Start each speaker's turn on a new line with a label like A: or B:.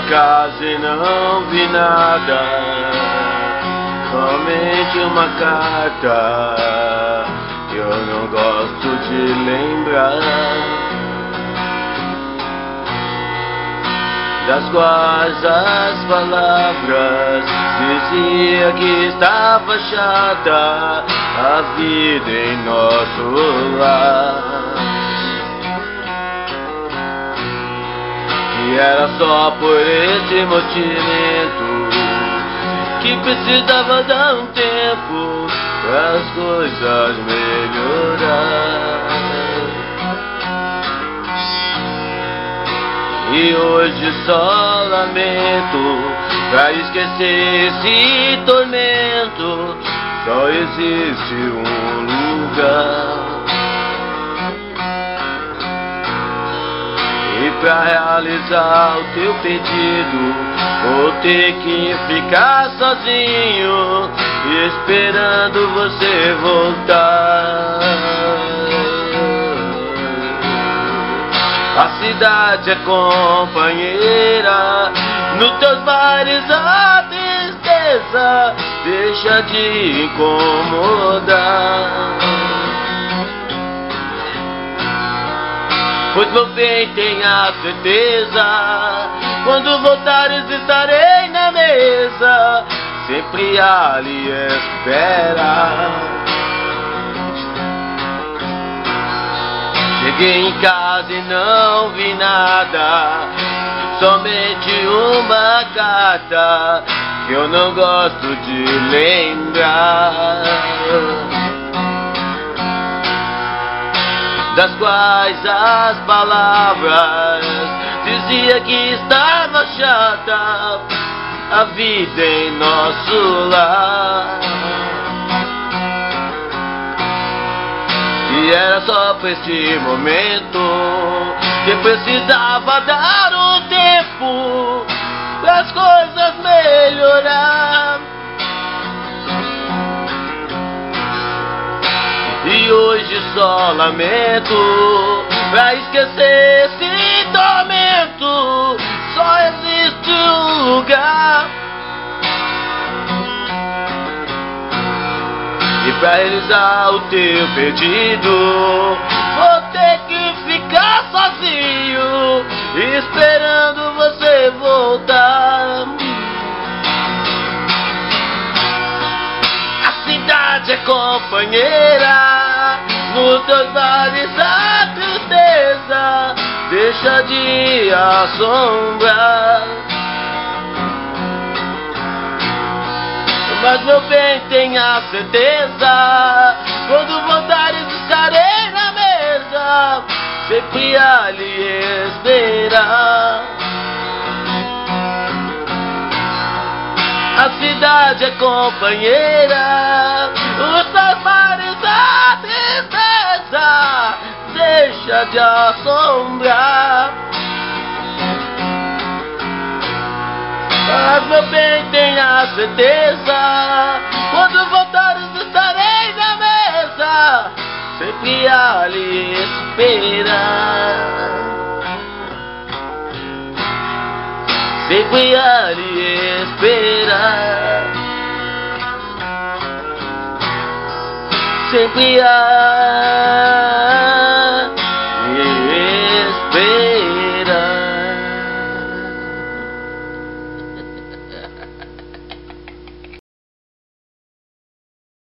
A: casa e não vi nada, somente uma carta que eu não gosto de lembrar, das quais as palavras dizia que estava chata a vida em nosso lar, que era só por esse motivo que precisava dar um tempo para as coisas melhorar. E hoje só lamento, pra esquecer esse tormento só existe um lugar. E pra realizar o teu pedido vou ter que ficar sozinho, esperando você voltar. A cidade é companheira, nos teus bares a tristeza deixa de incomodar. Pois meu bem, tenha certeza, quando voltares estarei na mesa, sempre a lhe esperar. Cheguei em casa e não vi nada, somente uma carta que eu não gosto de lembrar, das quais as palavras dizia que estava chata a vida em nosso lar, e era só pra esse momento que precisava dar um tempo para as coisas melhorar. E hoje só lamento, pra esquecer esse tormento só existe um lugar. E pra realizar o teu pedido vou ter que ficar sozinho, esperando você voltar. A cidade é companheira, nos teus bares a tristeza deixa de assombrar. Mas meu bem, tenha certeza, quando voltares estarei na mesa, sempre a lhe esperar. A cidade é companheira, os teus bares a tristeza deixa de assombrar. Mas meu bem, tenha certeza, quando voltares estarei na mesa, sempre a lhe esperar, sempre a lhe esperar, sempre a